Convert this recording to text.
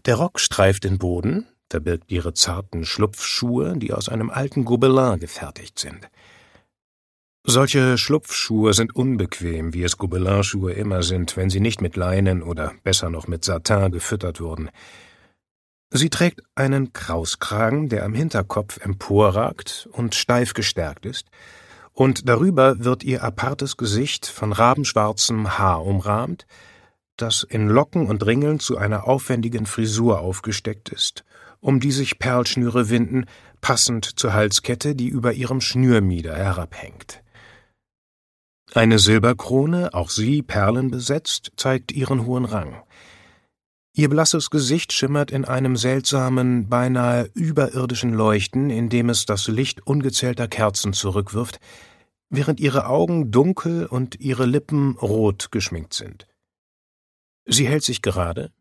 Der Rock streift den Boden, verbirgt ihre zarten Schlupfschuhe, die aus einem alten Gobelin gefertigt sind. Solche Schlupfschuhe sind unbequem, wie es Gobelinschuhe immer sind, wenn sie nicht mit Leinen oder besser noch mit Satin gefüttert wurden. Sie trägt einen Krauskragen, der am Hinterkopf emporragt und steif gestärkt ist, und darüber wird ihr apartes Gesicht von rabenschwarzem Haar umrahmt, das in Locken und Ringeln zu einer aufwendigen Frisur aufgesteckt ist, um die sich Perlschnüre winden, passend zur Halskette, die über ihrem Schnürmieder herabhängt. Eine Silberkrone, auch sie perlenbesetzt, zeigt ihren hohen Rang. Ihr blasses Gesicht schimmert in einem seltsamen, beinahe überirdischen Leuchten, in dem es das Licht ungezählter Kerzen zurückwirft, während ihre Augen dunkel und ihre Lippen rot geschminkt sind. Sie hält sich gerade,